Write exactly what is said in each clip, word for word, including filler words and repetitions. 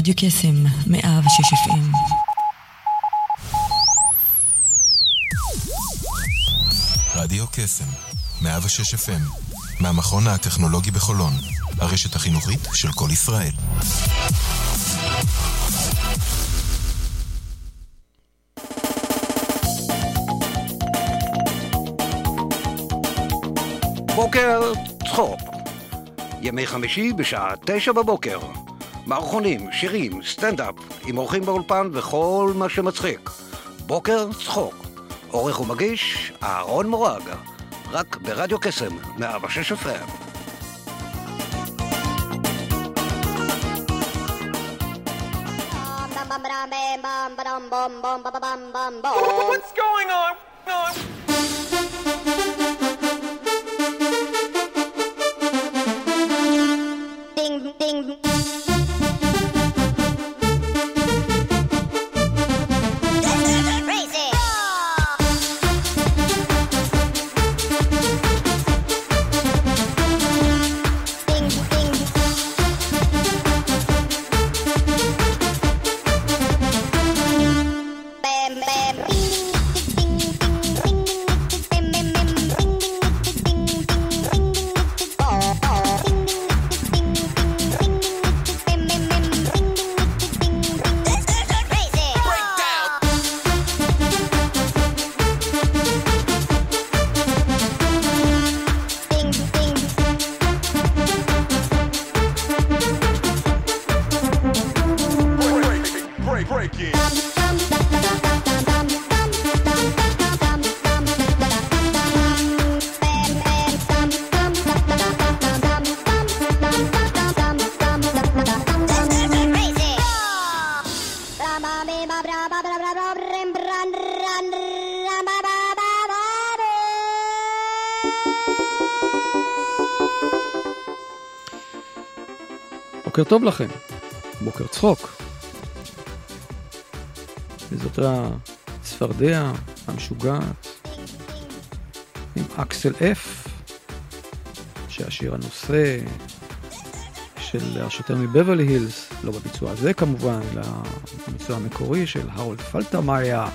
רדיו קסם, מאה ושש אף אם. רדיו קסם, מאה ושש אף אם, מהמכון הטכנולוגי בחולון, הרשת החינוכית של כל ישראל. בוקר צחוק, ימי חמישי בשעה תשע בבוקר. מערכונים, שירים, סטנדאפ, עם אורחים באולפן וכל מה שמצחיק. בוקר צחוק, עורך ומגיש אהרון מורג, רק ברדיו קסם, מאה ושש אף אם. What's going on? Ding, ding. בוקר טוב לכם, בוקר צחוק. וזאת הצפרדע המשוגעת עם אקסל אף, שהשיר הנושא של השוטר מבברלי הילס, לא בביצוע הזה כמובן, אלא בביצוע המקורי של הרולד פלטרמייר.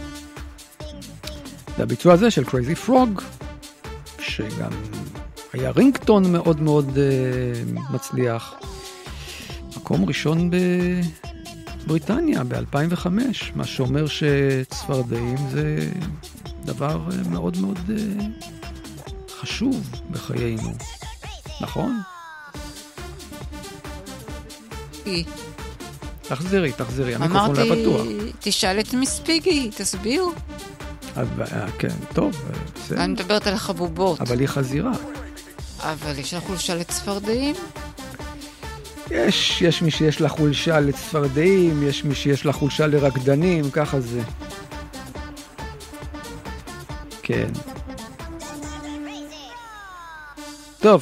והביצוע הזה של קרייזי פרוג, שגם היה רינגטון מאוד מאוד uh, מצליח. מקום ראשון בבריטניה ב-אלפיים וחמש, מה שאומר שצפרדעים זה דבר מאוד מאוד חשוב בחיינו, נכון? תחזרי, תחזרי, המיקרופון לא פתוח. אמרתי, תשאל את מיס פיגי, תסביר. כן, טוב, בסדר. אני מדברת על החבובות. אבל היא חזירה. אבל יש לה חולשה לצפרדעים? יש, יש מי שיש לה חולשה לצפרדעים, יש מי שיש לה חולשה לרקדנים, ככה זה. כן. טוב.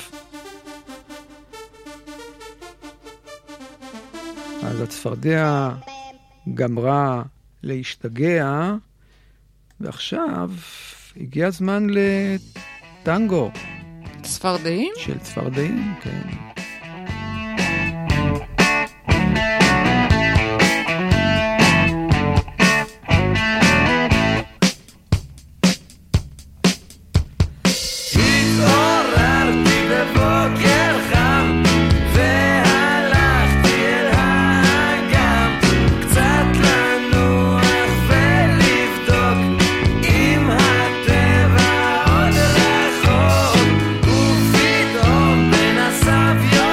אז הצפרדע גמרה להשתגע, ועכשיו הגיע הזמן לטנגו. צפרדעים? של צפרדעים, כן. Love you.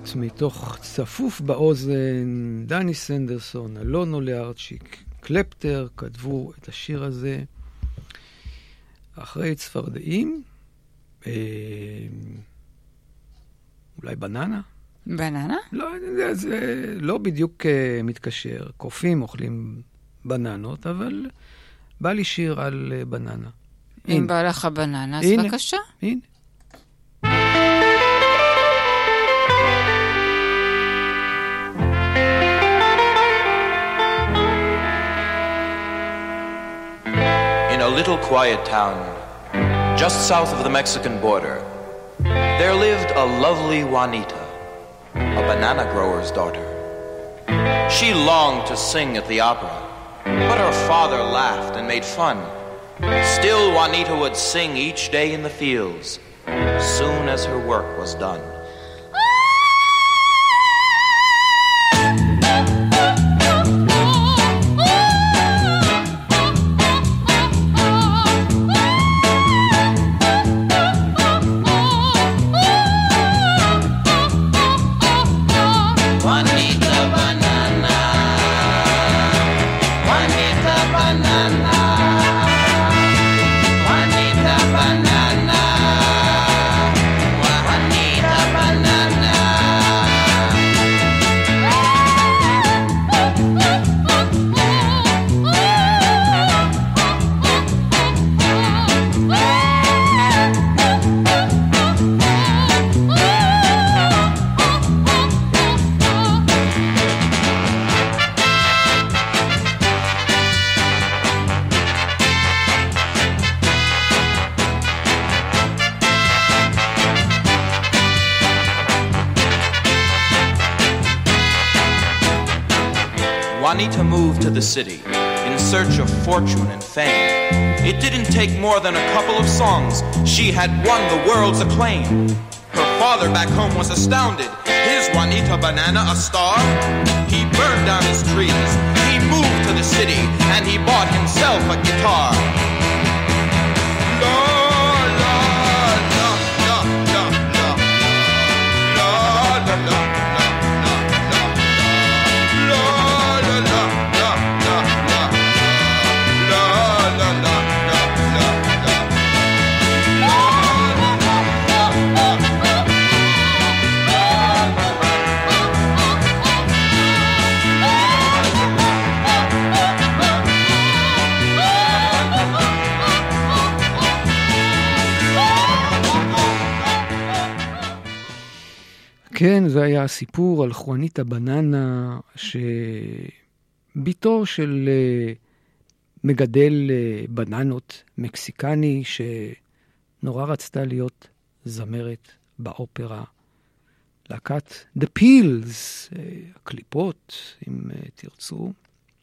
שורות מתוך צפוף באוזן, דני סנדרסון, אלון אולארצ'יק, קלפטר, כתבו את השיר הזה אחרי צפרדעים, אה, אולי בננה? בננה? לא, זה, זה לא בדיוק uh, מתקשר. קופים אוכלים בננות, אבל בא לי שיר על uh, בננה. אם הנה. בא לך בננה, אז הנה. בבקשה. הנה. In a little quiet town, just south of the Mexican border, there lived a lovely Juanita, a banana grower's daughter. She longed to sing at the opera, but her father laughed and made fun. Still, Juanita would sing each day in the fields, soon as her work was done. Juanita moved to the city in search of fortune and fame. It didn't take more than a couple of songs. She had won the world's acclaim. Her father back home was astounded. Is Juanita Banana a star? He burned down his trees. He moved to the city and he bought himself a guitar. La, la, la, la, la, la, la, la, la. כן, זה היה הסיפור על חואניטה בננה, שביתו של מגדל בננות מקסיקני, שנורא רצתה להיות זמרת באופרה. להקת The Pills, הקליפות, אם תרצו.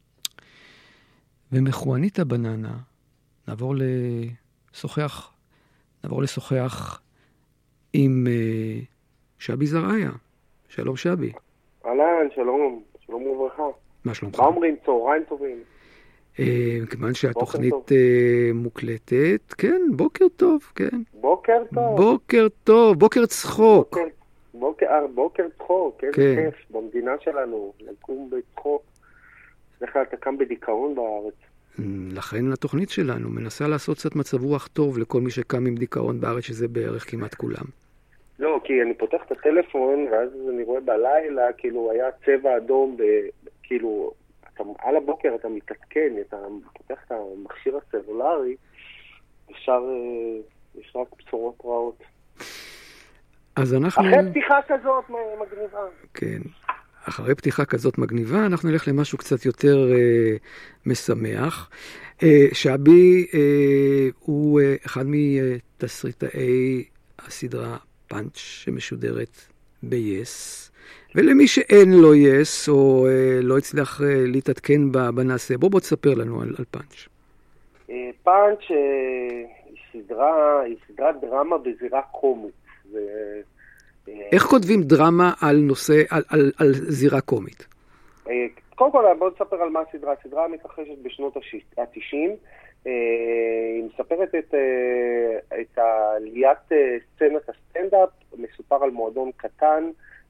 ומחואניטה בננה נעבור לשוחח, נעבור לשוחח עם שבי זרעיה. שלום שבי. אהלן, שלום, שלום וברכה. מה שלומך? מה אומרים? צהריים טובים. כיוון שהתוכנית מוקלטת, כן, בוקר טוב, כן. בוקר טוב. בוקר טוב, בוקר צחוק. בוקר צחוק, איזה כיף במדינה שלנו, לקום בצחוק. בדרך כלל אתה קם בדיכאון בארץ. לכן התוכנית שלנו מנסה לעשות קצת מצב רוח טוב לכל מי שקם עם דיכאון בארץ, שזה בערך כמעט כולם. לא, כי אני פותח את הטלפון, ואז אני רואה בלילה, כאילו היה צבע אדום, כאילו, אתה, על הבוקר אתה מתעדכן, אתה פותח את המכשיר הסלולרי, אפשר, יש רק בשורות רעות. אז אנחנו... אחרי פתיחה כזאת מגניבה. כן. אחרי פתיחה כזאת מגניבה, אנחנו נלך למשהו קצת יותר אה, משמח. אה, שבי אה, הוא אה, אחד מתסריטאי הסדרה פאנץ' שמשודרת ב-יס. ולמי שאין לו יס, או אה, לא הצליח אה, להתעדכן בנעשה, בוא בוא תספר לנו על, על פאנץ'. אה, פאנץ' אה, היא סדרה, היא סדרת דרמה בזירה קומית. זה... איך כותבים דרמה על נושא, על, על, על זירה קומית? קודם כל, בואו נספר על מה הסדרה. הסדרה מתרחשת בשנות ה-תשעים. היא מספרת את, את עליית סצנת הסטנדאפ, מסופר על מועדון קטן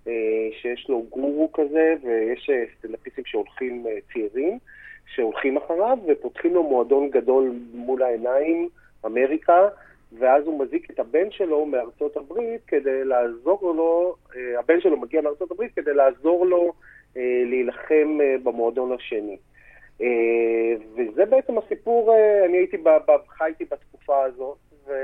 שיש לו גורו כזה, ויש סטנדאפיסטים שהולכים צעירים, שהולכים אחריו, ופותחים לו מועדון גדול מול העיניים, אמריקה, ואז הוא מזיק את הבן שלו מארצות הברית כדי לעזור לו, הבן שלו מגיע מארצות הברית כדי לעזור לו להילחם במועדון השני. וזה בעצם הסיפור, אני הייתי, חייתי בתקופה הזאת,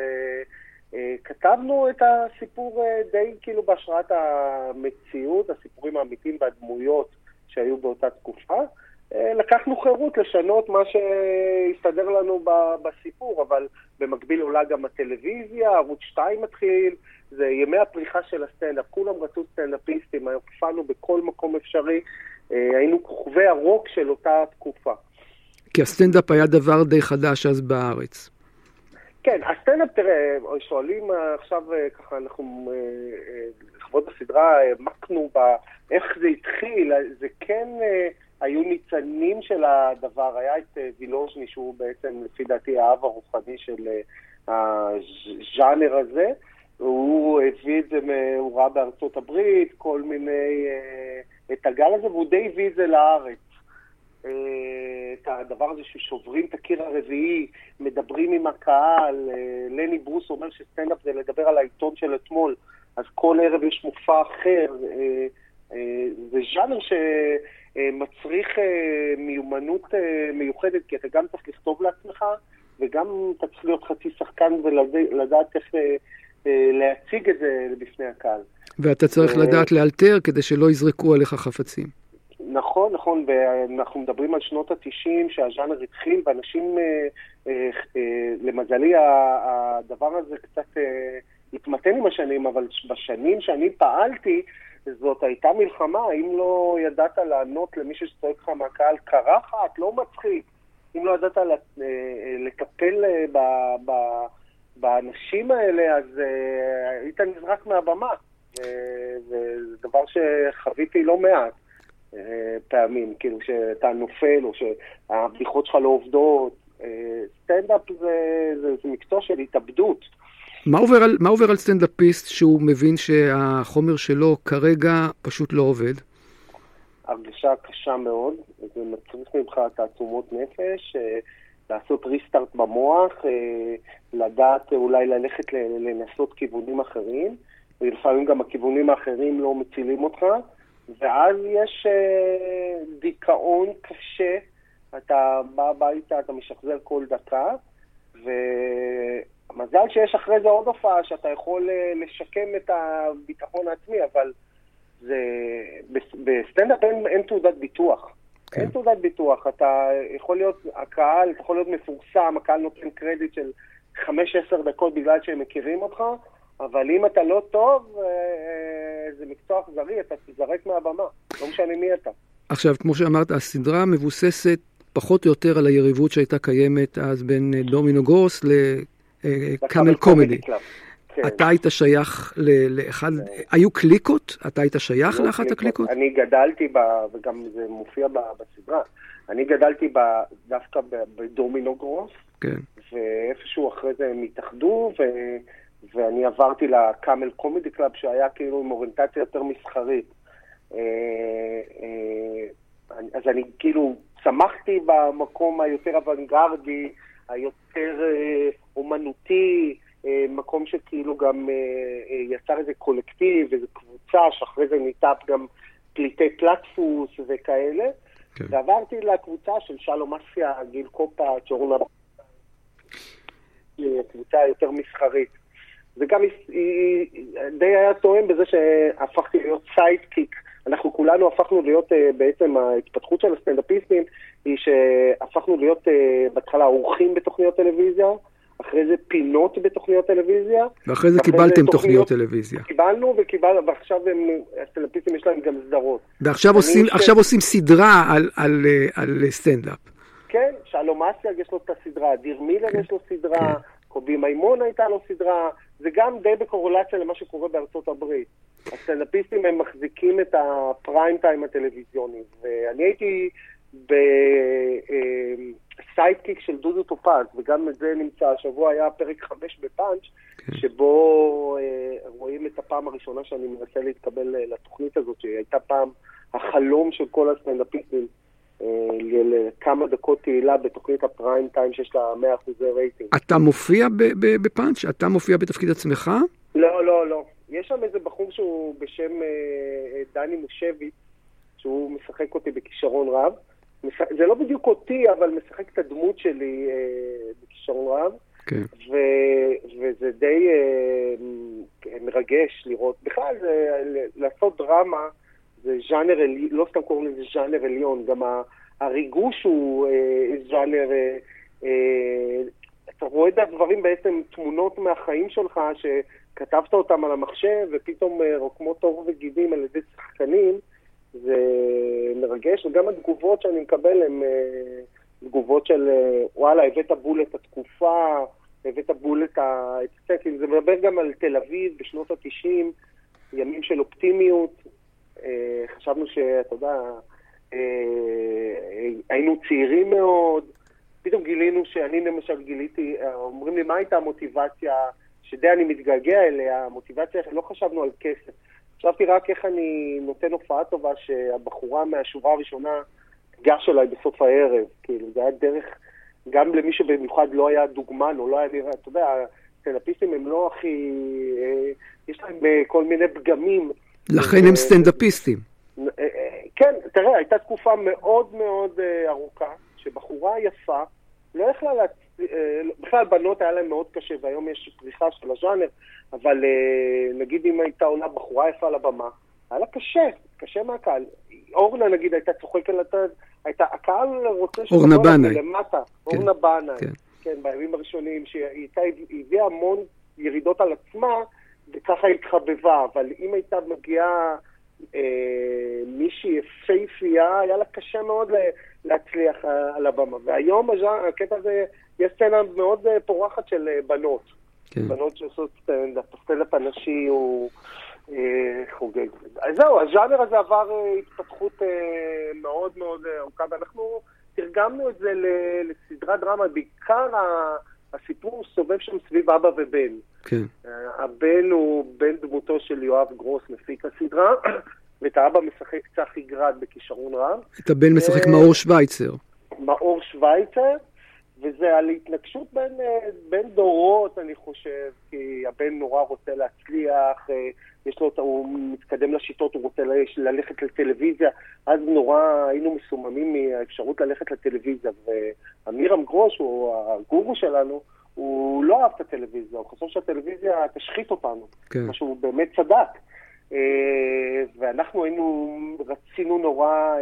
וכתבנו את הסיפור די כאילו בהשראת המציאות, הסיפורים האמיתיים והדמויות שהיו באותה תקופה. לקחנו חירות לשנות מה שהסתדר לנו בסיפור, אבל במקביל עולה גם הטלוויזיה, ערוץ שתיים מתחיל, זה ימי הפריחה של הסטנדאפ, כולם רצו סטנדאפיסטים, הופענו בכל מקום אפשרי, היינו כוכבי הרוק של אותה תקופה. כי הסטנדאפ היה דבר די חדש אז בארץ. כן, הסטנדאפ, תראה, שואלים עכשיו, ככה אנחנו, לכבוד הסדרה, מקנו באיך זה התחיל, זה כן היו ניצנים של הדבר, היה את וילוז'ני, שהוא בעצם לפי דעתי האב הרוחני של הז'אנר הזה, הוא הביא את זה, הוא ראה בארצות הברית, כל מיני, את הגל הזה, והוא די הביא את זה לארץ. את הדבר הזה ששוברים את הקיר הרביעי, מדברים עם הקהל, לני ברוס אומר שסטנדאפ זה לדבר על העיתון של אתמול, אז כל ערב יש מופע אחר, זה ז'אנר שמצריך מיומנות מיוחדת, כי אתה גם צריך לכתוב לעצמך, וגם אתה צריך להיות חצי שחקן ולדעת איך להציג את זה בפני הקהל. ואתה צריך לדעת לאלתר כדי שלא יזרקו עליך חפצים. נכון, נכון, ואנחנו מדברים על שנות ה-תשעים שהז'אנר התחיל, ואנשים, אה, אה, אה, למזלי, הדבר הזה קצת אה, התמתן עם השנים, אבל בשנים שאני פעלתי, זאת הייתה מלחמה, אם לא ידעת לענות למישהו שצועק לך מהקהל, קרחת, לא מצחיק, אם לא ידעת לטפל ב, ב, באנשים האלה, אז אה, היית נזרק מהבמה, וזה דבר שחוויתי לא מעט. פעמים, כאילו שאתה נופל או שהבדיחות שלך לא עובדות. סטנדאפ זה, זה, זה מקצוע של התאבדות. מה עובר על, מה עובר על סטנדאפיסט שהוא מבין שהחומר שלו כרגע פשוט לא עובד? הרגשה קשה מאוד, זה מצריך ממך תעצומות נפש, לעשות ריסטארט במוח, לדעת אולי ללכת לנסות כיוונים אחרים, ולפעמים גם הכיוונים האחרים לא מצילים אותך, ואז יש אה, דיכאון קשה, אתה בא הביתה, אתה משחזר כל דקה, ומזל שיש אחרי זה עוד הופעה שאתה יכול אה, לשקם את הביטחון העצמי, אבל זה, בסטנדאפ אין, אין תעודת ביטוח. כן. אין תעודת ביטוח, אתה יכול להיות, הקהל יכול להיות מפורסם, הקהל נותן קרדיט של חמש עשר דקות בגלל שהם מכירים אותך, אבל אם אתה לא טוב, זה מקצוע אכזרי, אתה תזרק מהבמה, לא משנה מי אתה. עכשיו, כמו שאמרת, הסדרה מבוססת פחות או יותר על היריבות שהייתה קיימת אז בין דומינו גרוס לקאמל קומדי. אתה היית שייך לאחד, היו קליקות? אתה היית שייך לאחת הקליקות? אני גדלתי, וגם זה מופיע בסדרה, אני גדלתי דווקא בדומינו גרוס, ואיפשהו אחרי זה הם התאחדו, ו... ואני עברתי לקאמל קומדי קלאב, שהיה כאילו עם אוריינטציה יותר מסחרית. אז אני כאילו צמחתי במקום היותר אוונגרדי, היותר אומנותי, מקום שכאילו גם יצר איזה קולקטיב, איזה קבוצה, שאחרי זה ניתן גם פליטי פלטפוס וכאלה. כן. ועברתי לקבוצה של שלום אסיה, גיל קופה, צ'ורונה, קבוצה יותר מסחרית. זה גם די היה תואם בזה שהפכתי להיות סיידקיק. אנחנו כולנו הפכנו להיות, בעצם ההתפתחות של הסטנדאפיסטים היא שהפכנו להיות בהתחלה אורחים בתוכניות טלוויזיה, אחרי זה פינות בתוכניות טלוויזיה. ואחרי זה קיבלתם תוכניות טלוויזיה. קיבלנו וקיבלנו, ועכשיו הסטנדאפיסטים יש להם גם סדרות. ועכשיו עושים, עכשיו עושים סדרה על, על, על סטנדאפ. כן, שלום אסיאג יש לו את הסדרה, דיר מילר יש לו סדרה, קובי מימון הייתה לו סדרה, זה גם די בקורולציה למה שקורה בארצות הברית. הסטנדאפיסטים הם מחזיקים את הפריים טיים הטלוויזיוני, ואני הייתי סיידקיק של דודו טופז, וגם את זה נמצא, השבוע היה פרק חמש בפאנץ', כן. שבו אה, רואים את הפעם הראשונה שאני מנסה להתקבל אה, לתוכנית הזאת, שהיא הייתה פעם החלום של כל הסטנדאפיסטים, אה, לכמה דקות תהילה בתוכנית הפריים טיים שיש לה מאה אחוז רייטינג. אתה מופיע בפאנץ'? אתה מופיע בתפקיד עצמך? לא, לא, לא. יש שם איזה בחור שהוא בשם אה, דני מושביץ, שהוא משחק אותי בכישרון רב. זה לא בדיוק אותי, אבל משחק את הדמות שלי אה, בכישרון רב. כן. ו- וזה די אה, מרגש לראות. בכלל, זה, לעשות דרמה, זה ז'אנר, לא סתם קוראים לזה ז'אנר עליון, גם הריגוש הוא אה, ז'אנר, אה, אה, אתה רואה את הדברים בעצם, תמונות מהחיים שלך, שכתבת אותם על המחשב, ופתאום אה, רוקמות עור וגידים על ידי שחקנים, זה מרגש, וגם התגובות שאני מקבל הן uh, תגובות של uh, וואלה, הבאת בול את התקופה, הבאת בול את הסטייקים, זה מדבר גם על תל אביב בשנות ה-תשעים, ימים של אופטימיות, uh, חשבנו שאתה יודע, uh, היינו צעירים מאוד, פתאום גילינו שאני למשל גיליתי, uh, אומרים לי מה הייתה המוטיבציה, שדי אני מתגעגע אליה, המוטיבציה, לא חשבנו על כסף, חשבתי רק איך אני נותן הופעה טובה שהבחורה מהשורה הראשונה גש אליי בסוף הערב. כאילו, זה היה דרך, גם למי שבמיוחד לא היה דוגמן, או לא היה נראה, אתה יודע, הסטנדאפיסטים הם לא הכי, יש להם כל מיני פגמים. לכן הם סטנדאפיסטים. כן, תראה, הייתה תקופה מאוד מאוד ארוכה, שבחורה יפה, לא יכלה לה, בכלל בנות היה להם מאוד קשה, והיום יש פריחה של הז'אנר, אבל נגיד אם הייתה עולה בחורה יפה על הבמה, היה לה קשה, קשה מהקהל. אורנה נגיד הייתה צוחקת, הייתה, הקהל רוצה אורנה בנאי. למטה, אורנה בנאי, כן, בימים הראשונים, שהיא הביאה המון ירידות על עצמה, וככה היא התחבבה, אבל אם הייתה מגיעה מישהי פייפייה, היה לה קשה מאוד להצליח על הבמה. והיום הקטע הזה, יש סצנה מאוד פורחת של בנות. בנות שעושות סטנדאפ, הסטנדאפ הנשי הוא חוגג. אז זהו, הז'אנר הזה עבר התפתחות מאוד מאוד ארוכה, ואנחנו תרגמנו את זה לסדרת דרמה, בעיקר הסיפור סובב שם סביב אבא ובן. הבן הוא בן דמותו של יואב גרוס, מפיק הסדרה, ואת האבא משחק צחי גרד בכישרון רב. את הבן משחק מאור שווייצר. מאור שווייצר, וזה על התנגשות בין, בין דורות, אני חושב, כי הבן נורא רוצה להצליח, יש לו, הוא מתקדם לשיטות, הוא רוצה ללכת לטלוויזיה, אז נורא היינו מסוממים מהאפשרות ללכת לטלוויזיה, ואמירם גרוש, הוא הגורו שלנו, הוא לא אהב את הטלוויזיה, הוא חושב שהטלוויזיה תשחית אותנו, כן. מה שהוא באמת צדק. ואנחנו היינו, רצינו נורא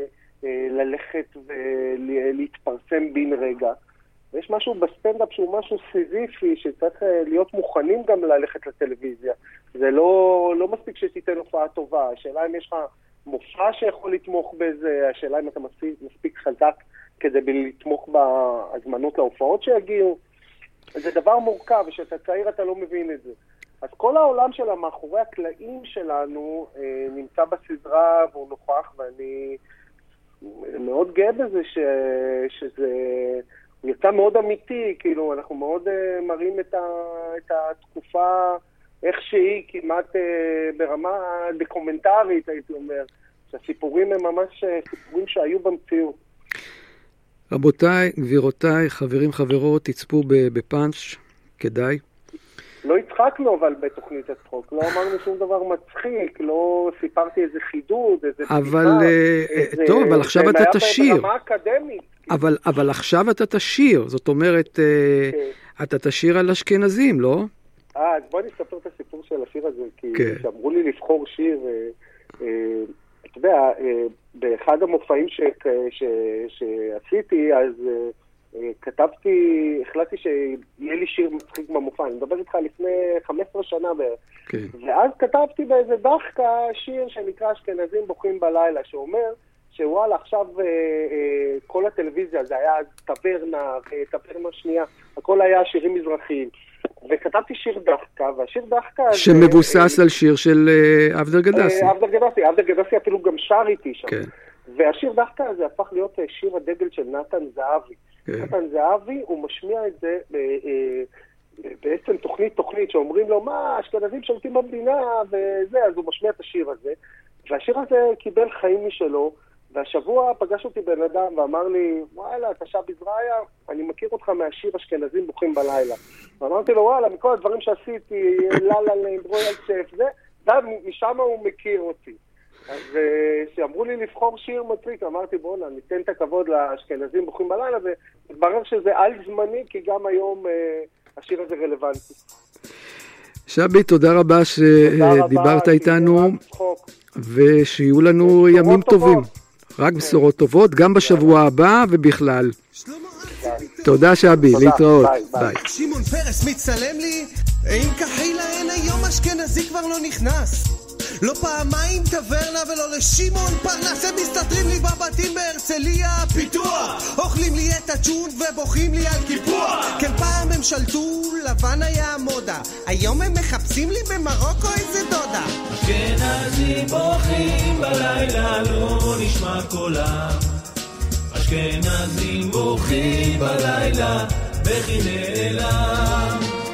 ללכת ולהתפרסם בין רגע. ויש משהו בסטנדאפ שהוא משהו סיזיפי, שצריך להיות מוכנים גם ללכת לטלוויזיה. זה לא, לא מספיק שתיתן הופעה טובה. השאלה אם יש לך מופע שיכול לתמוך בזה, השאלה אם אתה מספיק, מספיק חזק כדי לתמוך בהזמנות להופעות שיגיעו. זה דבר מורכב, ושאתה צעיר אתה לא מבין את זה. אז כל העולם של המאחורי הקלעים שלנו אה, נמצא בסדרה והוא נוכח, ואני מאוד גאה בזה ש, שזה, הוא יצא מאוד אמיתי, כאילו אנחנו מאוד אה, מראים את, ה, את התקופה איך שהיא, כמעט אה, ברמה דוקומנטרית, הייתי אומר, שהסיפורים הם ממש סיפורים שהיו במציאות. רבותיי, גבירותיי, חברים, חברות, תצפו בפאנץ', כדאי. לא הצחקנו אבל בתוכנית הצחוק, לא אמרנו שום דבר מצחיק, לא סיפרתי איזה חידוד, איזה אבל, איזה, טוב, אבל עכשיו אתה תשיר. ברמה אקדמית. אבל, אבל עכשיו אתה תשיר, זאת אומרת, okay. אתה תשיר על אשכנזים, לא? אה, אז בוא נספר את הסיפור של השיר הזה, כי okay. שאמרו לי לבחור שיר, אה, אה, אתה יודע, אה, באחד המופעים ש, ש, שעשיתי, אז... אה, כתבתי, החלטתי שיהיה לי שיר מצחיק במופע, אני מדבר איתך לפני חמש עשרה שנה בערך, okay. ואז כתבתי באיזה דחקה שיר שנקרא אשכנזים בוכים בלילה, שאומר שוואלה עכשיו אה, אה, כל הטלוויזיה, זה היה טברנה, טברנה שנייה, הכל היה שירים מזרחיים, וכתבתי שיר דחקה, והשיר דחקה... שמבוסס זה, על שיר של אה, אבדר גדסי. אה, אבדר גדסי, אבדר גדסי אפילו גם שר איתי שם. Okay. והשיר דחקה הזה הפך להיות שיר הדגל של נתן זהבי. נתן זהבי, הוא משמיע את זה בעצם תוכנית תוכנית שאומרים לו, מה, אשכנזים שולטים במדינה וזה, אז הוא משמיע את השיר הזה, והשיר הזה קיבל חיים משלו, והשבוע פגש אותי בן אדם ואמר לי, וואלה, אתה שבי זרעיה, אני מכיר אותך מהשיר אשכנזים בוכים בלילה. ואמרתי לו, וואלה, מכל הדברים שעשיתי, ללה לנדרויאל צף, זה, משם הוא מכיר אותי. אז שאמרו לי לבחור שיר מצחיק, אמרתי, בוא'נה, ניתן את הכבוד לאשכנזים בוכים בלילה, והתברר שזה על זמני, כי גם היום השיר הזה רלוונטי. שבי, תודה רבה שדיברת איתנו, ושיהיו לנו ימים טובים. רק בשורות טובות, גם בשבוע הבא ובכלל. תודה שבי, להתראות. ביי. שמעון פרס מצלם לי, אם כחילה אין היום אשכנזי כבר לא נכנס. לא פעמיים טברנה ולא לשמעון פרנס, הם מסתתרים לי בבתים בהרצליה פיתוח, אוכלים לי את הג'ונט ובוכים לי על קיפוח. כן פעם הם שלטו, לבן היה מודה, היום הם מחפשים לי במרוקו איזה דודה. אשכנזים בוכים בלילה לא נשמע קולם, אשכנזים בוכים בלילה בכי נעלם,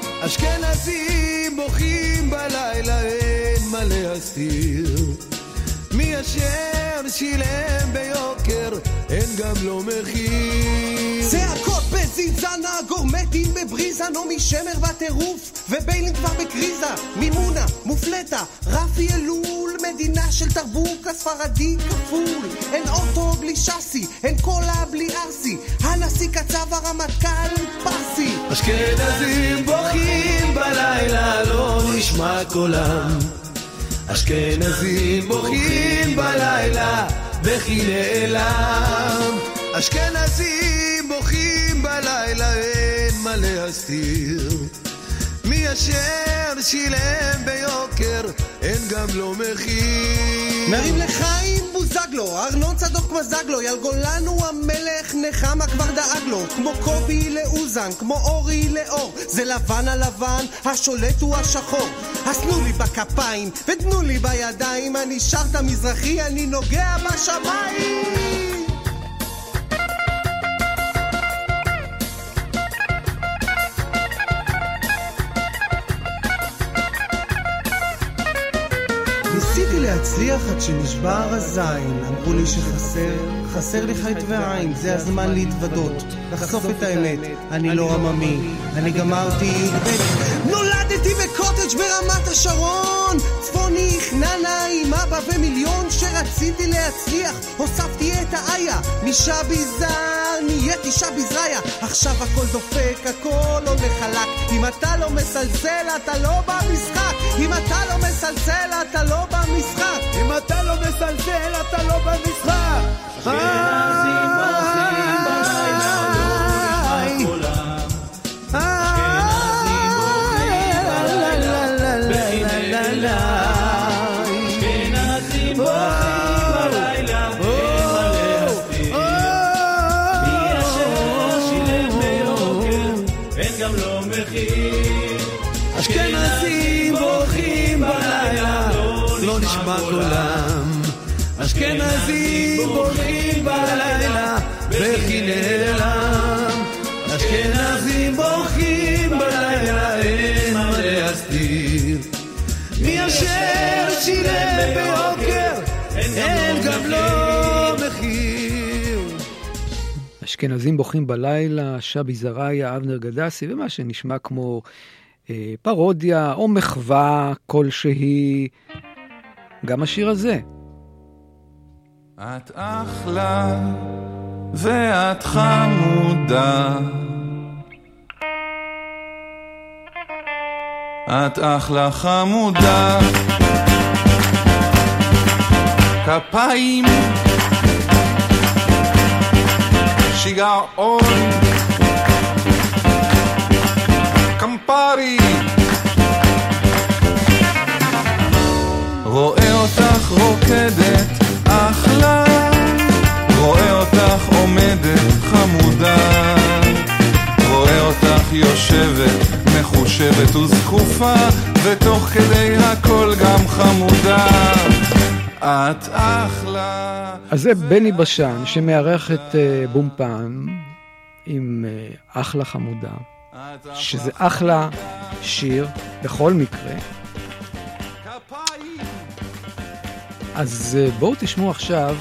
אשכנזים בוכים בלילה אין מה להסתיר, מי אשר שילם ביוקר אין גם לא מחיר. צעקות בזינזנה, גורמטים בבריזה, נעמי שמר בטירוף וביילין כבר בקריזה, מימונה, מופלטה, רפי אלול, מדינה של תרבוק הספרדי כפול, אין אוטו בלי שסי, אין קולה בלי ארסי, הנשיא קצב הרמטכ"ל פרסי. אשכנזים בוכים בלילה לא נשמע קולם, אשכנזים בוכים בלילה בכי נעלם, אשכנזים בוכים בלילה אין מה להסתיר, מי אשר שילם ביוקר אין גם לא מחיר. נרים לחיים בוזגלו, ארנון צדוק מזגלו, ילגולן הוא המלך, נחמה כבר דאג לו, כמו קובי לאוזן, כמו אורי לאור, זה לבן על לבן, השולט הוא השחור. אז תנו לי בכפיים ותנו לי בידיים, אני שרת המזרחי, אני נוגע בשמיים. ניסיתי להצליח עד שנשבר הזין, אמרו לי שחסר, חסר לי חית ועין, זה הזמן להתוודות, לחשוף את האמת, אני לא עממי, אני גמרתי י"ב. נולדתי בקוטג' ברמת השרון, צפוני חננה עם אבא ומיליון, שרציתי להצליח, הוספתי את האיה, משבי זר, נהייתי שבי זרעיה, עכשיו הכל דופק, הכל עולה חלק, אם אתה לא מסלסל אתה לא במשחק, אם אתה לא מסלסל אתה לא במשחק, אם אתה לא מסלסל אתה לא במשחק. אשכנזים בוכים בלילה לא נשמע קולם, אשכנזים בוכים בלילה בכי נעלם, אשכנזים בוכים בלילה אין מה להסתיר, מי אשר שילם ביוקר אין גם לא מחיר. אשכנזים בוכים בלילה לא נשמע קולם, אשכנזים בוכים בלילה בכי נעלם, אשכנזים בוכים בלילה אין מה להסתיר, מי אשר שילם ביוקר אין גם לא מחיר. אשכנזים בוכים בלילה, שבי זרעיה, אבנר גדסי, ומה שנשמע כמו אה, פרודיה או מחווה כלשהי, גם השיר הזה. את אחלה ואת חמודה, את אחלה חמודה, כפיים שיגעון קמפרי, רואה אותך רוקדת אחלה, רואה אותך עומדת חמודה, רואה אותך יושבת מחושבת וזקופה, ותוך כדי הכל גם חמודה, את אחלה. אז זה בני בשן שמארח את בומפן, עם אחלה חמודה, שזה אחלה שיר בכל מקרה. אז בואו תשמעו עכשיו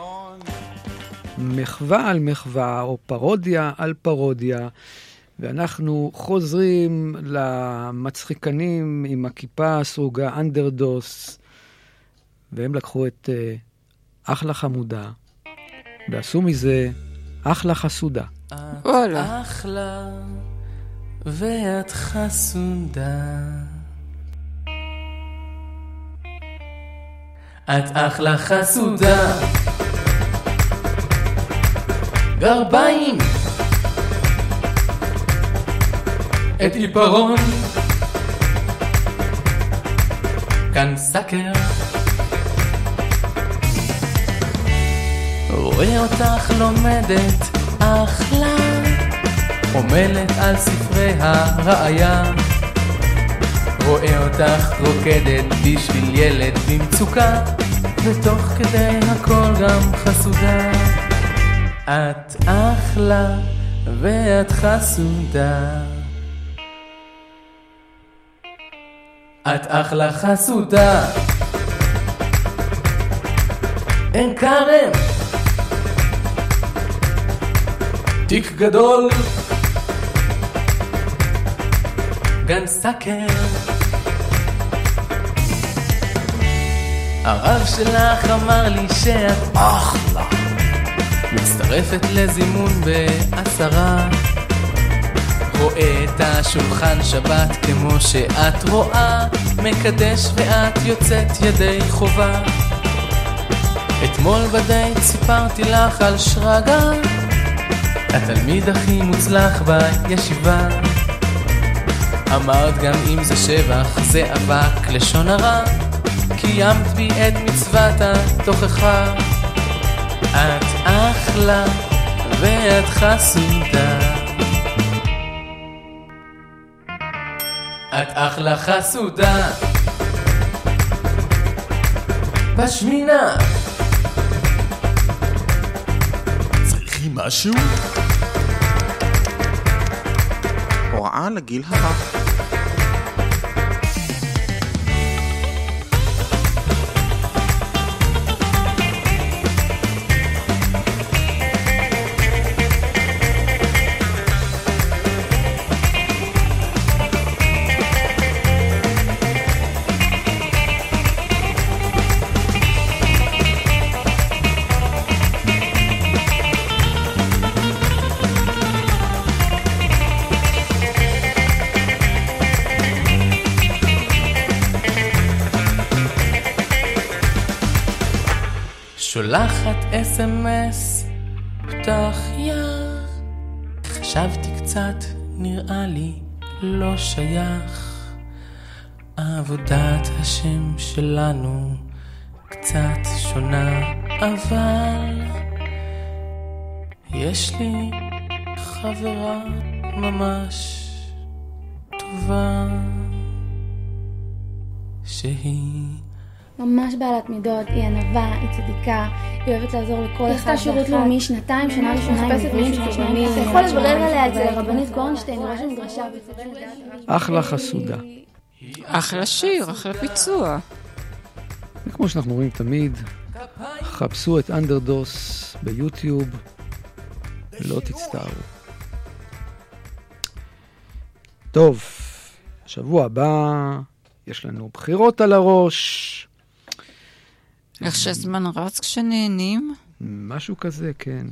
מחווה על מחווה, או פרודיה על פרודיה, ואנחנו חוזרים למצחיקנים עם הכיפה הסרוגה, אנדרדוס, והם לקחו את uh, אחלה חמודה, ועשו מזה אחלה חסודה. וואלה. אחלה ואת חסודה, את אחלה חסודה, גרביים, את עיפרון, כאן סקר, רואה אותך לומדת אחלה, עומלת על ספרי הראיה, רואה אותך רוקדת בשביל ילד במצוקה, ותוך כדי הכל גם חסודה. את אחלה ואת חסודה, את אחלה חסודה, אין קרם, תיק גדול, גן סקר, הרב שלך אמר לי שאת אחלה, מצטרפת לזימון בעשרה, רואה את השולחן שבת כמו שאת רואה, מקדש ואת יוצאת ידי חובה. אתמול בדייט סיפרתי לך על שרגא, התלמיד הכי מוצלח בישיבה, אמרת גם אם זה שבח זה אבק לשון הרע, קיימת בי את מצוות התוכחה. את אחלה ואת חסודה, את אחלה חסודה, בשמינה צריכים משהו? הוראה לגיל הרך. שולחת אס אם אס, פתח יד, חשבתי קצת, נראה לי לא שייך, עבודת השם שלנו קצת שונה, אבל יש לי חברה ממש טובה שהיא ממש בעלת מידות, היא ענווה, היא צדיקה, היא אוהבת לעזור לכל אחד. היא עשתה שירות לאומי שנתיים, שנה ראשונה עם עבריים שתשמעי. אתה יכול לברר עליה את זה, רבנית גורנשטיין, ראש המדרשה. אחלה חסודה. אחלה שיר, אחלה ביצוע. וכמו שאנחנו רואים תמיד, חפשו את אנדרדוס ביוטיוב, לא תצטערו. טוב, שבוע הבא יש לנו בחירות על הראש. איך שהזמן רץ כשנהנים? משהו כזה, כן.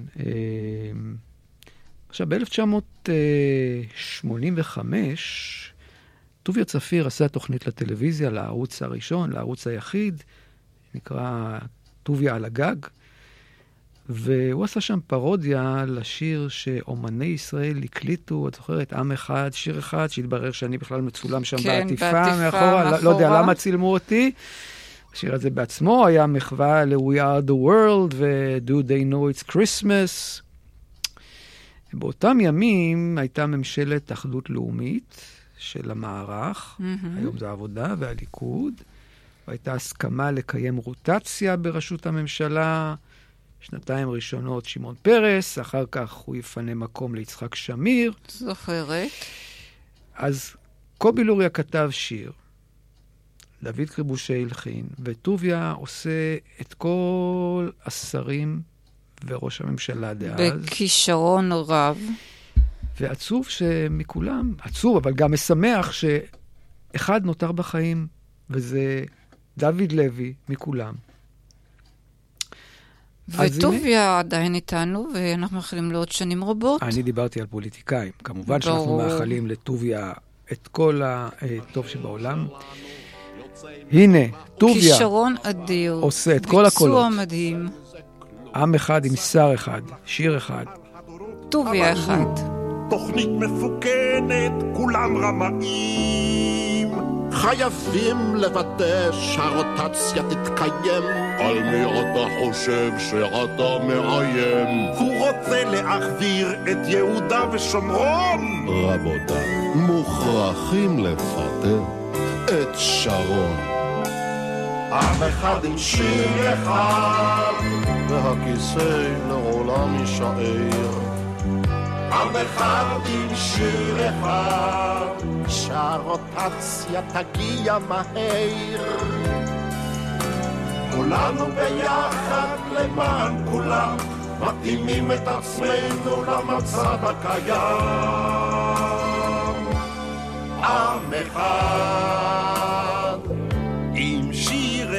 עכשיו, ב-אלף תשע מאות שמונים וחמש, טוביה צפיר עשה תוכנית לטלוויזיה, לערוץ הראשון, לערוץ היחיד, נקרא טוביה על הגג, והוא עשה שם פרודיה לשיר שאומני ישראל הקליטו, את זוכרת, עם אחד, שיר אחד, שהתברר שאני בכלל מצולם שם כן, בעטיפה, בעטיפה מאחורה, לא, לא יודע למה צילמו אותי. השיר הזה בעצמו היה מחווה ל-We are the world ו-Do they know it's Christmas. באותם ימים הייתה ממשלת אחדות לאומית של המערך, mm-hmm. היום זה העבודה והליכוד, והייתה הסכמה לקיים רוטציה בראשות הממשלה, שנתיים ראשונות שמעון פרס, אחר כך הוא יפנה מקום ליצחק שמיר. זוכרת. אז קובי לוריה כתב שיר, דוד קריבושה הלחין, וטוביה עושה את כל השרים וראש הממשלה דאז. בכישרון רב. ועצוב שמכולם, עצוב, אבל גם משמח שאחד נותר בחיים, וזה דוד לוי מכולם. וטוביה עדיין איתנו, ואנחנו מאחלים לו עוד שנים רבות. אני דיברתי על פוליטיקאים. כמובן שאנחנו מאחלים לטוביה את כל הטוב שבעולם. הנה, טוביה כישרון אדיר. עושה את כל הקולות. ביצוע מדהים. עם אחד עם שר אחד, שיר אחד. טוביה אחד. תוכנית מפוקנת, כולם רמאים. חייבים לוודא שהרוטציה תתקיים. על מי אתה חושב שאתה מאיים? הוא רוצה להחזיר את יהודה ושומרון. רבותיי, מוכרחים לפטר את שרון. עם אחד עם שיר אחד, והכיסא לעולם יישאר. עם אחד עם שיר אחד, שהרוטציה תגיע מהר. כולנו ביחד למען כולם, מתאימים את עצמנו למצב הקיים. עם אחד עם שיר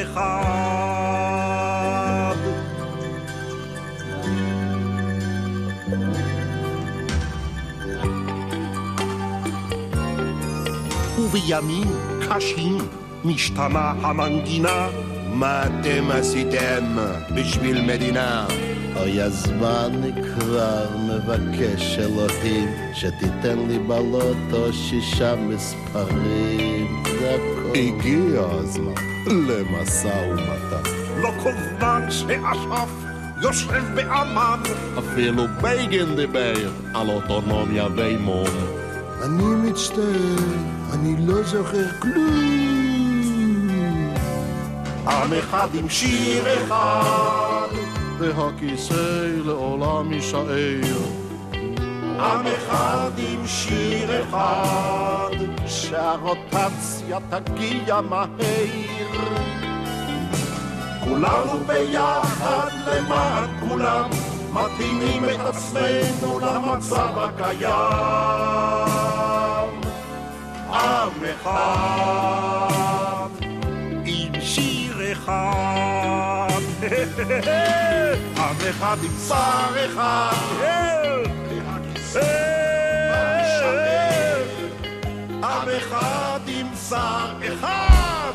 אחד. ובימים קשים משתנה המנגינה. מה אתם עשיתם בשביל מדינה? אוי הזמן כבר מבקש אלוהים שתיתן לי בלוטו שישה מספרים. הגיע הזמן למסע ומתן. לא כל זמן שאש"ף יושב באמן, אפילו בגין דיבר על אוטונומיה ואימון. אני מצטער, אני לא זוכר כלום. עם אחד עם שיר אחד, והכיסא לעולם יישאר. עם אחד עם שיר אחד, שהרוטציה תגיע מהר. כולנו ביחד למען כולם, מתאימים את עצמנו למצב הקיים. עם אחד עם שיר אחד, עם אחד עם שר אחד, עם אחד עם שר אחד.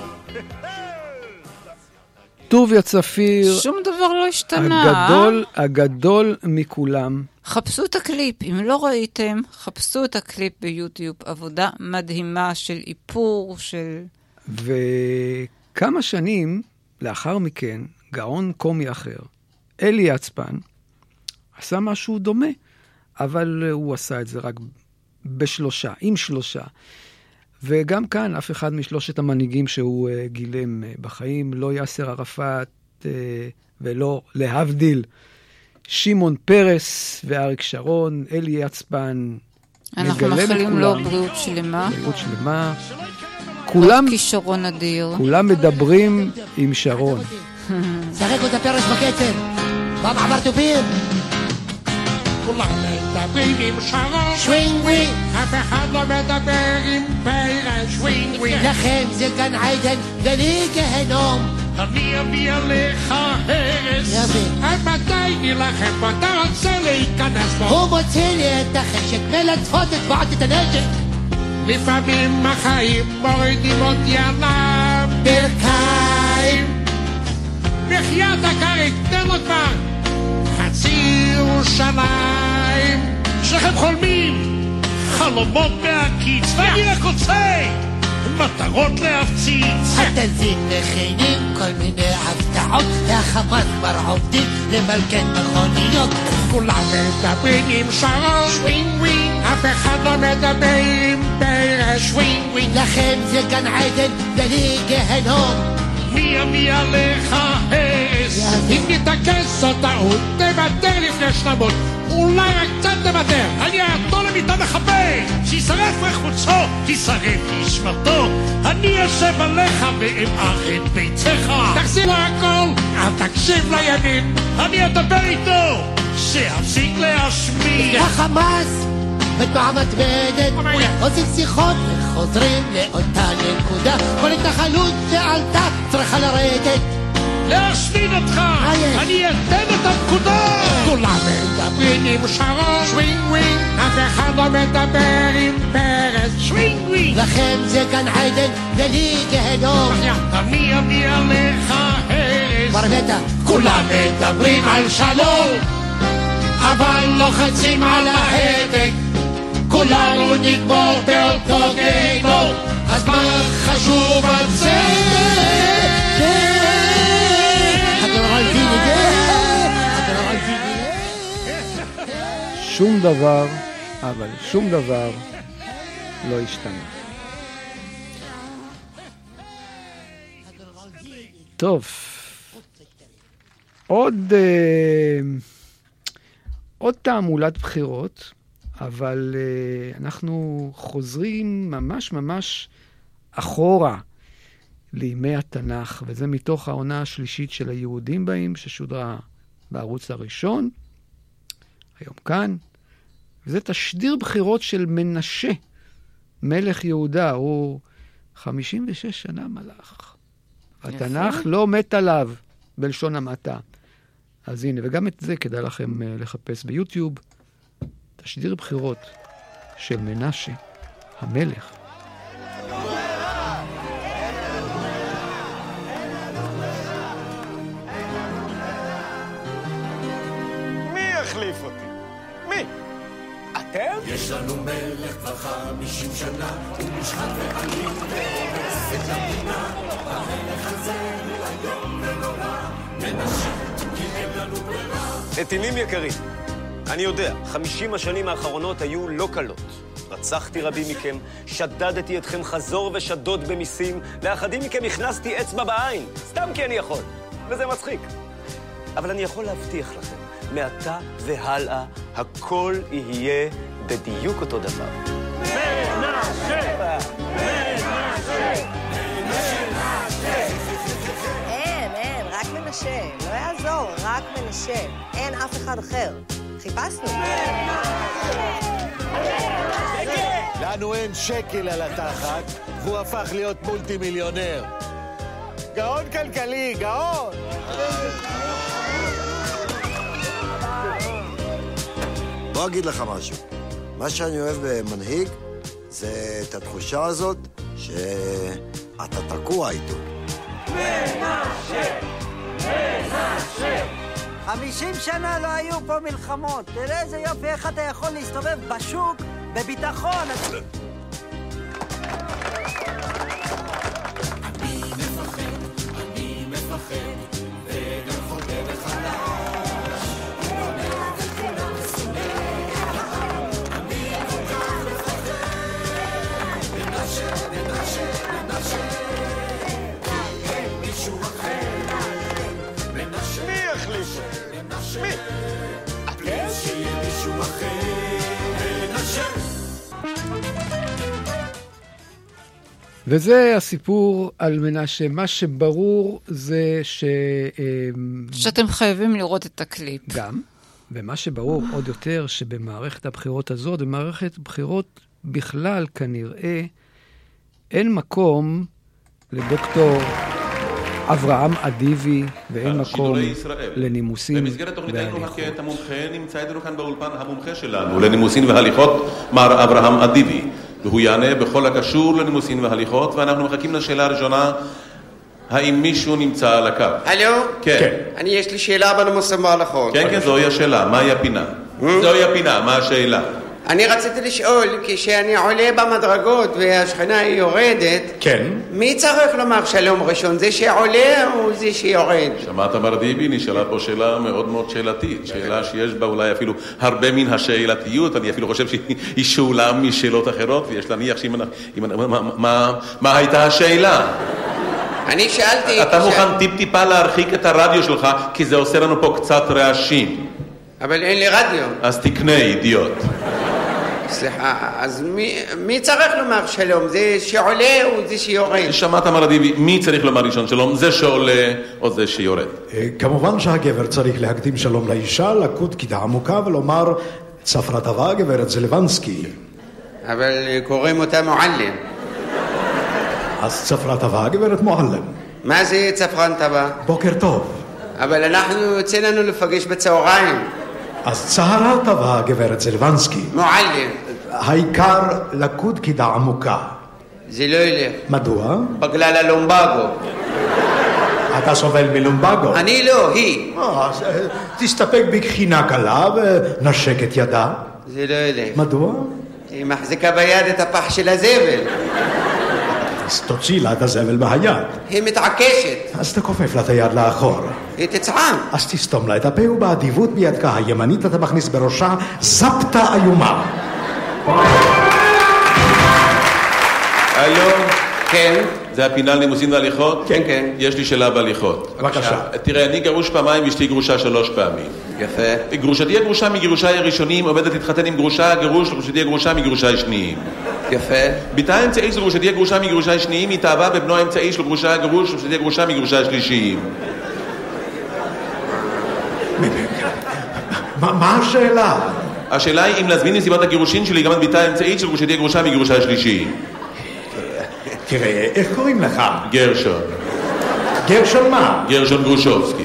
טוביה צפיר, שום דבר לא השתנה. הגדול, הגדול מכולם. חפשו את הקליפ, אם לא ראיתם, חפשו את הקליפ ביוטיוב, עבודה מדהימה של איפור, של... וכמה שנים לאחר מכן, גאון קומי אחר, אלי יצפן, עשה משהו דומה, אבל הוא עשה את זה רק בשלושה, עם שלושה. וגם כאן, אף אחד משלושת המנהיגים שהוא uh, גילם uh, בחיים, לא יאסר ערפאת uh, ולא להבדיל, שמעון פרס ואריק שרון, אלי יצפן, אנחנו מאחלים לו בריאות שלמה. בריאות שלמה. כולם, כישרון אדיר. כולם מדברים עם שרון. שחק אותה פרס בקצב, במעבר טובים. כולם מדברים עם שרון, שווינג ווינג, אף אחד לא מדבר עם פרס, שווינג ווינג. לכם זה גן עדן ולי גהנום. אני אביא עליך הרס, עד מתי נלחם בו, אתה רוצה להיכנס בו. הוא מוציא לי את החשק ולצפות את תבועת את הנשק. לפעמים החיים מורידים אותי על הברכיים. בחיית הקרק, תן לו כבר חצי ירושלים. שכם חולמים חלומות מהקיץ, ואני רק רוצה מטרות להפציץ. התנזים מכינים כל מיני הבטחות, והחמאס כבר עובדים למלכן מכוניות. כולם מדברים עם שרון, שווינג ווינג, אף אחד לא מדבר עם פרס, שווינג ווינג. לכם זה גן עדן ולי גהנום. מי יביא עליך הרס, כס, אם נתעקס או טעות, תוותר לפני שנמות. אולי רק קצת תוותר, אני אעתו למיטה מחפה, שישרף רחוצו, ישרף ישמרתו, אני יושב עליך ואמעך את ביציך. תחזיר לו הכל, אל תקשיב לימין, אני אדבר איתו, שיפסיק להשמיע. החמאס בתנועה מתמדת, עושים שיחות וחוזרים לאותה נקודה. כל התנחלות שעלתה צריכה לרדת. להשמיד אותך, אני אתן את הפקודה. כולם מדברים עם שרון, שווינג ווינג, אף אחד לא מדבר עם פרס, שווינג ווינג. לכם זה גן עדן ולי גהנום, אני אביא עליך הרס. כבר מתה. כולם מדברים על שלום, אבל לוחצים על ההדק. כולנו נגמור באותו גיהנום, אז מה חשוב על זה? שום דבר, אבל שום דבר לא השתנה. טוב, עוד אה, עוד תעמולת בחירות, אבל אה, אנחנו חוזרים ממש ממש אחורה לימי התנ"ך, וזה מתוך העונה השלישית של היהודים באים, ששודרה בערוץ הראשון, היום כאן, וזה תשדיר בחירות של מנשה, מלך יהודה, הוא חמישים ושש שנה מלך. התנ"ך לא מת עליו בלשון המעטה. אז הנה, וגם את זה כדאי לכם לחפש ביוטיוב, תשדיר בחירות של מנשה, המלך. החליף אותי. מי? אתם? יש לנו מלך כבר חמישים שנה, הוא מושחת ואלים והורס את המדינה. המלך הזה הוא היום ונורא, מנשה, כי אין לנו ברירה. נתינים יקרים, אני יודע, חמישים השנים האחרונות היו לא קלות. רצחתי רבים מכם, שדדתי אתכם חזור ושדוד במיסים, לאחדים מכם הכנסתי אצבע בעין, סתם כי אני יכול, וזה מצחיק. אבל אני יכול להבטיח לכם, מעתה והלאה, הכל יהיה בדיוק אותו דבר. מנשה! מנשה! אין, אין, רק מנשה. לא יעזור, רק מנשה. אין אף אחד אחר. חיפשנו. לנו אין שקל על התחת, והוא הפך להיות מולטי מיליונר. גאון כלכלי, גאון! בוא אגיד לך משהו. מה שאני אוהב במנהיג זה את התחושה הזאת שאתה תקוע איתו. מנשה! מנשה! חמישים שנה לא היו פה מלחמות. תראה איזה יופי, איך אתה יכול להסתובב בשוק בביטחון. אני מפחד, אני מפחד, וגם חודר לחלש. הוא אומר וכולם מסונא, אני כל כך מפחד. מנשה, מנשה, מנשה, אין מישהו אחר. מנשה, מי יחליף? מי? אתם? שיהיה מישהו אחר. מנשה. וזה הסיפור על מנשה. מה שברור זה ש... שאתם חייבים לראות את הקליפ. גם. ומה שברור עוד יותר, שבמערכת הבחירות הזאת, במערכת בחירות בכלל כנראה, אין מקום לדוקטור אברהם אדיבי, ואין מקום לנימוסין. במסגרת תוכניתנו הכאת המומחה, נמצא איתנו כאן באולפן המומחה שלנו לנימוסין והליכות, מר אברהם אדיבי. והוא יענה בכל הקשור לנימוסין והליכות, ואנחנו מחכים לשאלה הראשונה, האם מישהו נמצא על הקו? הלו? כן. אני, יש לי שאלה בנימוסין והליכות. כן, כן, זוהי השאלה, מהי הפינה? זוהי הפינה, מה השאלה? אני רציתי לשאול, כשאני עולה במדרגות והשכנה היא יורדת, כן. מי צריך לומר שלום ראשון? זה שעולה או זה שיורד? שמעת מר דיבי, נשאלה פה שאלה מאוד מאוד שאלתית, שאלה שיש בה אולי אפילו הרבה מן השאלתיות, אני אפילו חושב שהיא שאולה משאלות אחרות, ויש להניח שאם... מה, מה, מה הייתה השאלה? אני שאלתי... אתה מוכן טיפ-טיפה להרחיק את הרדיו שלך, כי זה עושה לנו פה קצת רעשים. אבל אין לי רדיו. אז תקנה, אידיוט. סליחה, אז מי, מי צריך לומר שלום? זה שעולה או זה שיורד? שמעת מרדיבי, מי צריך לומר ראשון שלום? זה שעולה או זה שיורד? כמובן שהגבר צריך להקדים שלום לאישה, לקוד קידה עמוקה ולומר צפרה טובה גברת זלוונסקי. אבל קוראים אותה מועלם. אז צפרה טובה גברת מועלם. מה זה צפרן טובה? בוקר טוב. אבל אנחנו יוצא לנו לפגש בצהריים. אז צהרה טובה גברת זלוונסקי. מועלם. העיקר לקוד קידה עמוקה. זה לא ילך. מדוע? בגלל הלומבגו. אתה סובל מלומבגו? אני לא, היא. אז תסתפק בבחינה קלה ונשק את ידה. זה לא ילך. מדוע? היא מחזיקה ביד את הפח של הזבל. אז תוציא לה את הזבל מהיד. היא מתעקשת. אז תכופף לה את היד לאחור. היא תצעם. אז תסתום לה את הפה ובאדיבות בידך הימנית אתה מכניס בראשה זפתה איומה. הלו? כן. זה הפינה לנימוסין והליכות? כן, כן. יש לי שאלה בהליכות. בבקשה. תראה, אני גרוש פעמיים ואשתי גרושה שלוש פעמים. יפה. גרושתי הגרושה מגירושי הראשונים עומדת להתחתן עם גרושה הגרוש, גרושתי הגרושה מגירושי שניים. יפה. ביתה האמצעי של גרושתי הגרושה מגירושי שניים התאהבה בבנו האמצעי של גרושה הגרוש, גרושתי הגרושה מגירושי שלישיים. מה השאלה? השאלה היא אם להזמין מסיבת הגירושין שלי גם את ביתה האמצעית של גרושתי הגרושה מגירושי השלישיים. תראה, איך קוראים לך? גרשון. גרשון מה? גרשון גרושובסקי.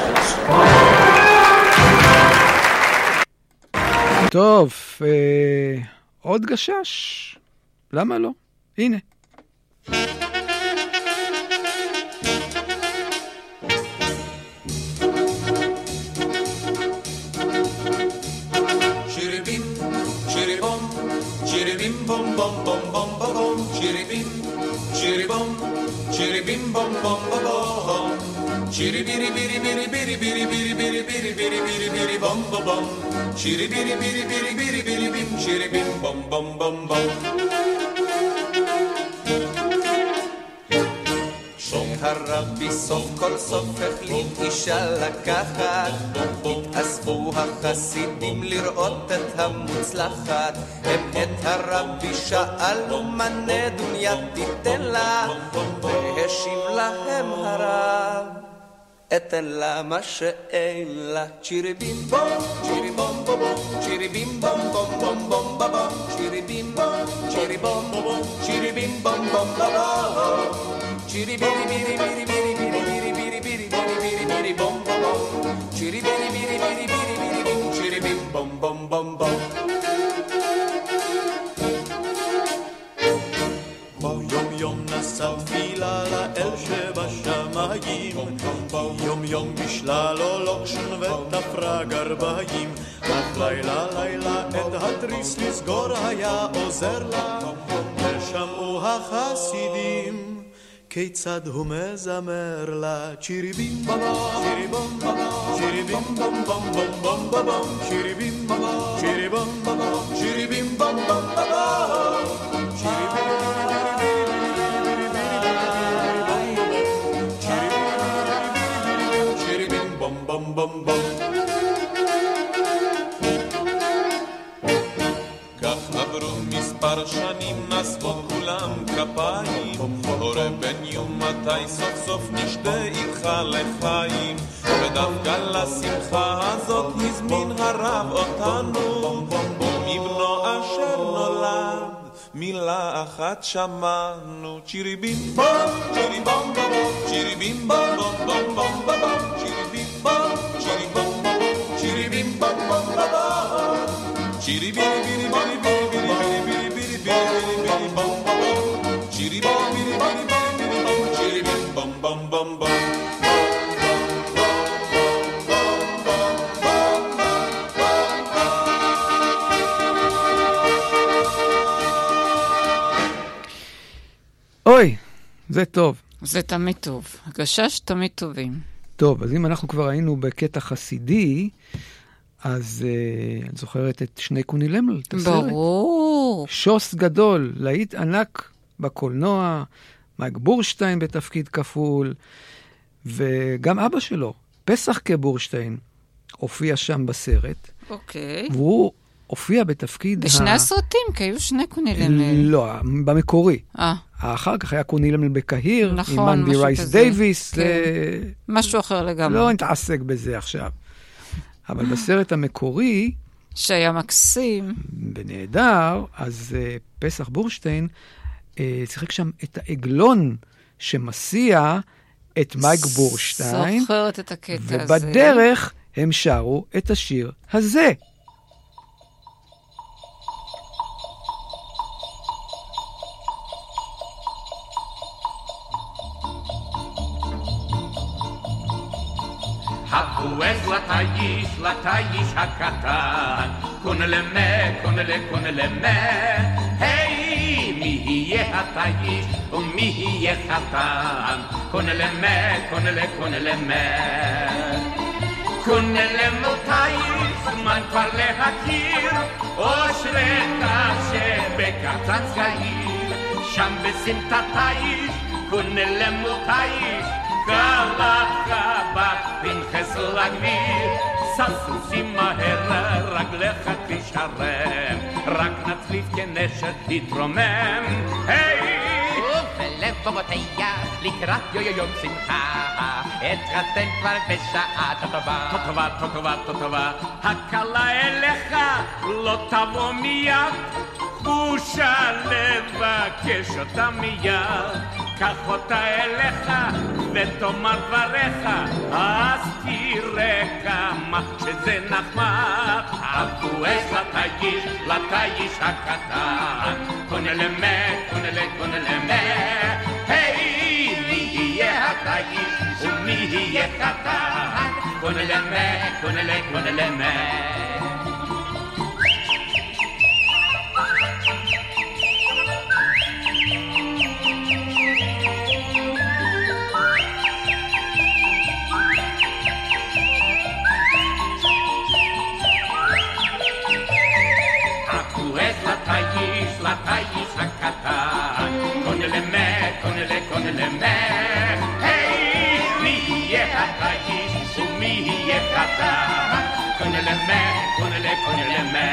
טוב, אה, עוד גשש. למה לא? הנה. שיריבים, שיריבום, שיריבים בום בום בום בום בום, שיריבים, שיריבום, שיריבים בום בום בום, שיריבירי בירי בירי בירי בירי בירי בירי בירי בירי בירי בירי בום בום, שיריבירי בירי בירי בירי בירי בים, שיריבים בום בום בום בום. שום הרבי סוף כל סוף החליט אישה לקחת, התאספו החסידים לראות את המוצלחת, הם את הרבי שאלו מה נדוניה תיתן לה, והשיב להם הרב אתן לה מה שאין לה. צ'יריבים בום, צ'יריבום בום, צ'יריבים בום בום בום בום בום, צ'יריבים בום, צ'יריבום בום, צ'יריבים בום בום בום, צ'יריבירי בירי בירי בירי בירי בירי בירי בירי בירי בירי בום בום, צ'יריבירי בירי בירי בירי בירי בירי צ'יריבים בום בום בום בום. יום יום נשא תפילה לאל שבשמיים, יום יום בשלה לו לוקשן ותפרה גרביים, אך לילה לילה את התריס לסגור היה עוזר לה, ושמעו החסידים כיצד הוא מזמר לה. צ'יריבים בבום, צ'יריבום בבום, צ'יריבים בום בום בום בום בום, צ'יריבים בבום, צ'יריבום בבום, צ'יריבים בום בום בבום, צ'יריבים בום בום בום בום. כך עברו מספר שנים, נשאו כולם כפיים, הורה בן יום מתי סוף סוף נשתה איתך לחיים, ודווקא לשמחה הזאת הזמין הרב אותנו, ומבנו אשר נולד מילה אחת שמענו. צ'יריבים בום, צ'יריבום בום, צ'יריבים בום בום בום בום, צ'יריבים בום, צ'יריבום בום, צ'יריבים בום בום בום, צ'יריבירי בירי בירי בירי בירי בירי בירי בירי בום בום, צ'יריבירי בירי בירי בירי בום, צ'יריבים בום בום בום בום. אוי, זה טוב. זה תמיד טוב. הגשש תמיד טובים. טוב, אז אם אנחנו כבר היינו בקטע חסידי, אז uh, את זוכרת את שני קונילמל, את הסרט? ברור. שוס גדול, להיט ענק בקולנוע, מייק בורשטיין בתפקיד כפול, וגם אבא שלו, פסח כבורשטיין, הופיע שם בסרט. אוקיי. והוא הופיע בתפקיד... בשני ה... הסרטים, כי היו שני קונילמל. לא, במקורי. אה. אחר כך היה קונילמל בקהיר, נכון, עם מנדי רייס כזה. דייביס. כן. ל... משהו אחר לגמרי. לא נתעסק בזה עכשיו. אבל בסרט המקורי... שהיה מקסים. בנהדר, אז uh, פסח בורשטיין uh, שיחק שם את העגלון שמסיע את מייק בורשטיין. זוכרת את הקטע הזה. ובדרך הם שרו את השיר הזה. הבועז לטייש, לטייש הקטן, קונלמה, קונלה, קונלמה, היי, מי יהיה הטייש ומי יהיה חתן, קונלמה, קונלה, קונלמה, קונלמה טייש, זמן כבר להכיר, אושרך שבקצץ קהיר, שם בסמטת טייש, קונלמה טייש, קלחה בפנחס לגביר, ססוסים מהר, רגלך תשרם, רק נצליף כנשר תתרומם, היי! ובלבבותיה לקראת יום שמחה, התחתן כבר בשעה טובה, טובה, טובה, טובה, הקלה אליך לא תבוא מיד, בושה לבקש אותה מיד, קח אותה אליך ותאמר דבריך, אז תראה כמה שזה נחמד. הבועז לטייש, לטייש הקטן, קונלמה, קונלה, קונלמה, היי, מי יהיה הטייש ומי יהיה קטן, קונלמה, קונלה, קונלמה. לטייש, לטייש הקטן, קונלמה, קונלה, קונלמה, היי, מי יהיה הטייש ומי יהיה חתן, קונלמה, קונלה, קונלמה.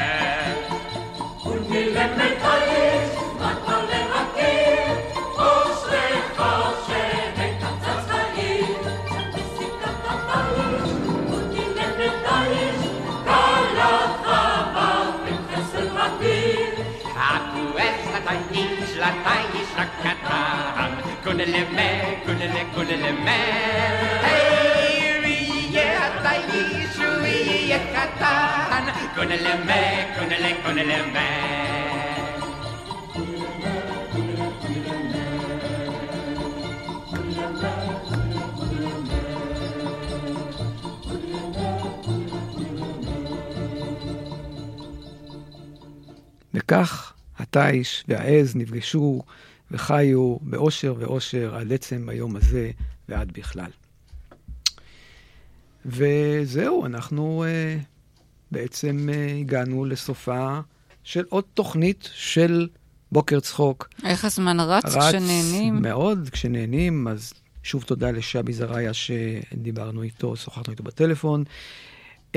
קונלמה טייש, מטה להכיר, אושרך שבקצץ קהיר, בסמטת הטייש, קונלמה טייש, קלחה לטייש, לטייש הקטן, קונלמה, קונלה, קונלמה, היי, מי יהיה הטייש ומי יהיה קטן, קונלמה, קונלה, קונלמה. וכך הטייש והעז נפגשו וחיו באושר ואושר עד עצם היום הזה ועד בכלל. וזהו, אנחנו uh, בעצם uh, הגענו לסופה של עוד תוכנית של בוקר צחוק. איך הזמן רץ, רץ כשנהנים? מאוד, כשנהנים, אז שוב תודה לשבי זרעיה שדיברנו איתו, שוחחנו איתו בטלפון. Uh,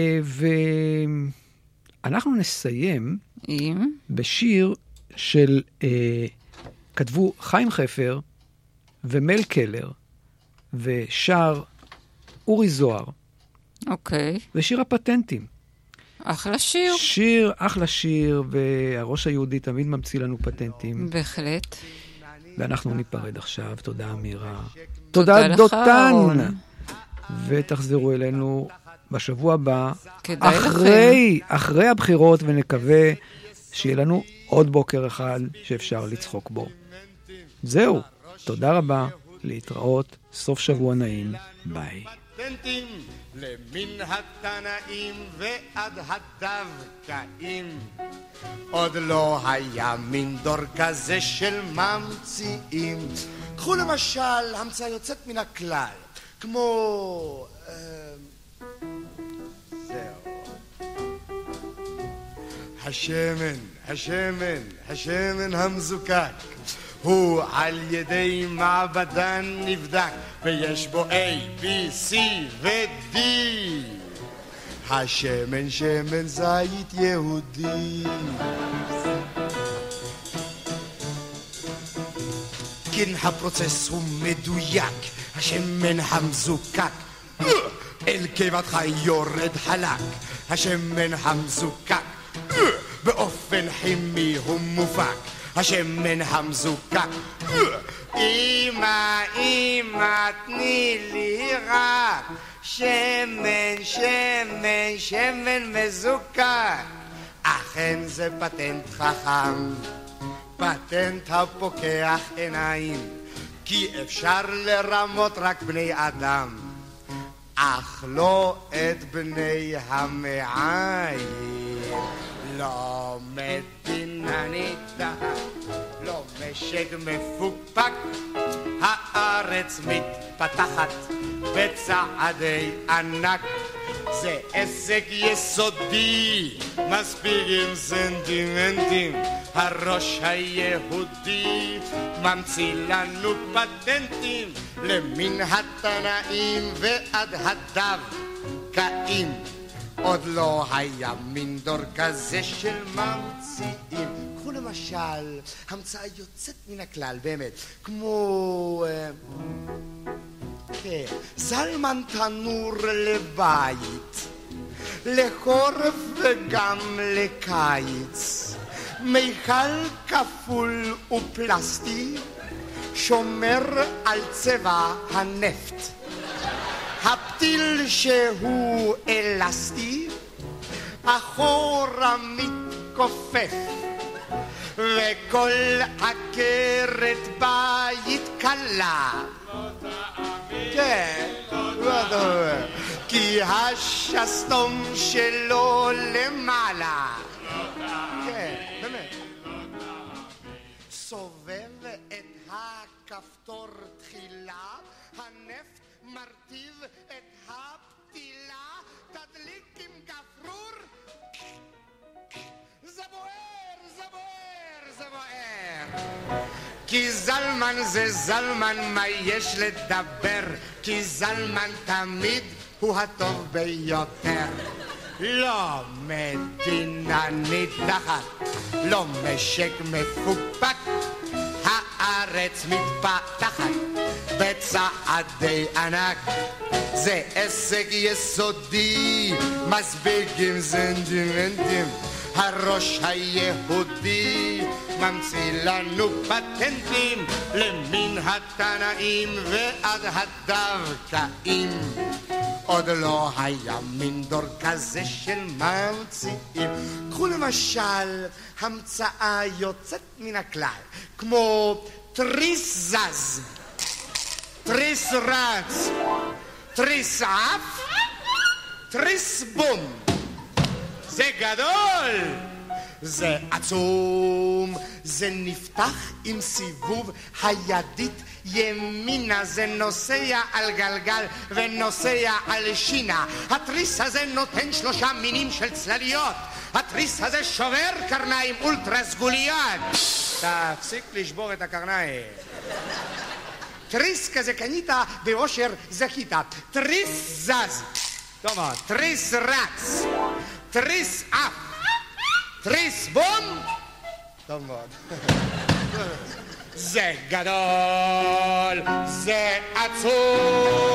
ואנחנו נסיים עם? בשיר של, אה, כתבו חיים חפר ומל קלר, ושר אורי זוהר. אוקיי. זה שיר הפטנטים. אחלה שיר. שיר, אחלה שיר, והראש היהודי תמיד ממציא לנו פטנטים. בהחלט. ואנחנו ניפרד עכשיו. תודה אמירה. תודה, תודה דותן. ותחזרו אלינו בשבוע הבא, אחרי, אחרי הבחירות, ונקווה שיהיה לנו עוד בוקר אחד שאפשר לצחוק בו. זהו, תודה רבה, להתראות, סוף שבוע נעים, ביי. למן התנאים ועד הדווקאים, עוד לא היה מין דור כזה של ממציאים. קחו למשל המצאה יוצאת מן הכלל, כמו... השמן, השמן, השמן המזוקק הוא על ידי מעבדה נבדק ויש בו A, B, C ו-D. השמן שמן זית יהודי. כן, הפרוצס הוא מדויק, השמן המזוקק אל קיבתך יורד חלק, השמן המזוקק באופן כימי הוא מופק, השמן המזוקק. אמא, אמא, תני לי רק שמן, שמן, שמן מזוקק. אכן זה פטנט חכם, פטנט הפוקח עיניים, כי אפשר לרמות רק בני אדם, אך לא את בני המעיים. לא מדינה ניתן, לא משק מפוקפק, הארץ מתפתחת בצעדי ענק. זה עסק יסודי, מספיק עם סנטימנטים, הראש היהודי ממציא לנו פטנטים למין התנאים ועד הדווקאים. עוד לא היה מין דור כזה של ממציאים. קחו למשל המצאה יוצאת מן הכלל באמת, כמו כן, זלמן תנור לבית, לחורף וגם לקיץ, מיכל כפול ופלסטי, שומר על צבע הנפט, הפתיל שהוא אלסטי, אחורה מתכופף, וכל עקרת בית קלה. כן, לא דובר, כי השסתום שלו למעלה. כן, באמת. סובב את הכפתור תחילה, הנפט מרטיב את הפתילה, תדליק עם גפרור, זה בוער, זה בוער, זה בוער. כי זלמן זה זלמן, מה יש לדבר? כי זלמן תמיד הוא הטוב ביותר. לא מדינה נידחת, לא משק מפוקפק, הארץ מתפתחת בצעדי ענק. זה עסק יסודי, מספיק עם סנטימנטים, הראש היהודי ממציא לנו פטנטים למין התנאים ועד הדווקאים. עוד לא היה מין דור כזה של ממציאים. קחו למשל המצאה יוצאת מן הכלל, כמו תריס זז, תריס רץ, תריס עף, תריס בום. זה גדול, זה עצום, זה נפתח עם סיבוב הידית ימינה, זה נוסע על גלגל ונוסע על שינה. התריס הזה נותן שלושה מינים של צלליות, התריס הזה שובר קרניים אולטרה סגוליות. תפסיק לשבור את הקרניים. תריס כזה קנית באושר זכית. תריס זז, טוב מאוד, תריס רץ, תריס אף, תריס בום, טוב מאוד. זה גדול, זה עצום.